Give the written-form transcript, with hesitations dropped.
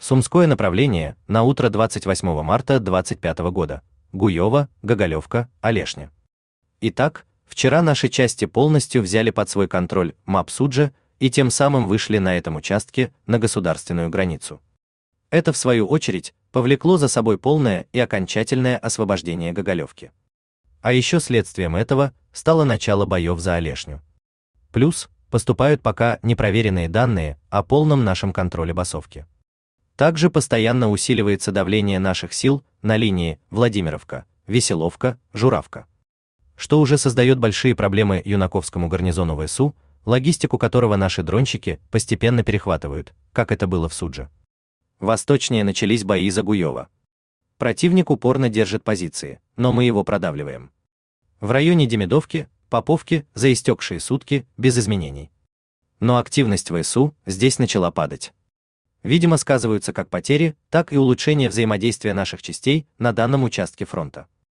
Сумское направление на утро 28 марта 25 года. Гуёво, Гоголевка, Олешня. Итак, вчера наши части полностью взяли под свой контроль МАП Суджа и тем самым вышли на этом участке на государственную границу. Это, в свою очередь, повлекло за собой полное и окончательное освобождение Гоголевки. А еще следствием этого стало начало боев за Олешню. Плюс поступают пока непроверенные данные о полном нашем контроле Басовки. Также постоянно усиливается давление наших сил на линии Владимировка, Веселовка, Журавка, что уже создает большие проблемы Юнаковскому гарнизону ВСУ, логистику которого наши дрончики постепенно перехватывают, как это было в Судже. Восточнее начались бои за Гуёво. Противник упорно держит позиции, но мы его продавливаем. В районе Демидовки, Поповки за истекшие сутки без изменений. Но активность ВСУ здесь начала падать. Видимо, сказываются как потери, так и улучшение взаимодействия наших частей на данном участке фронта.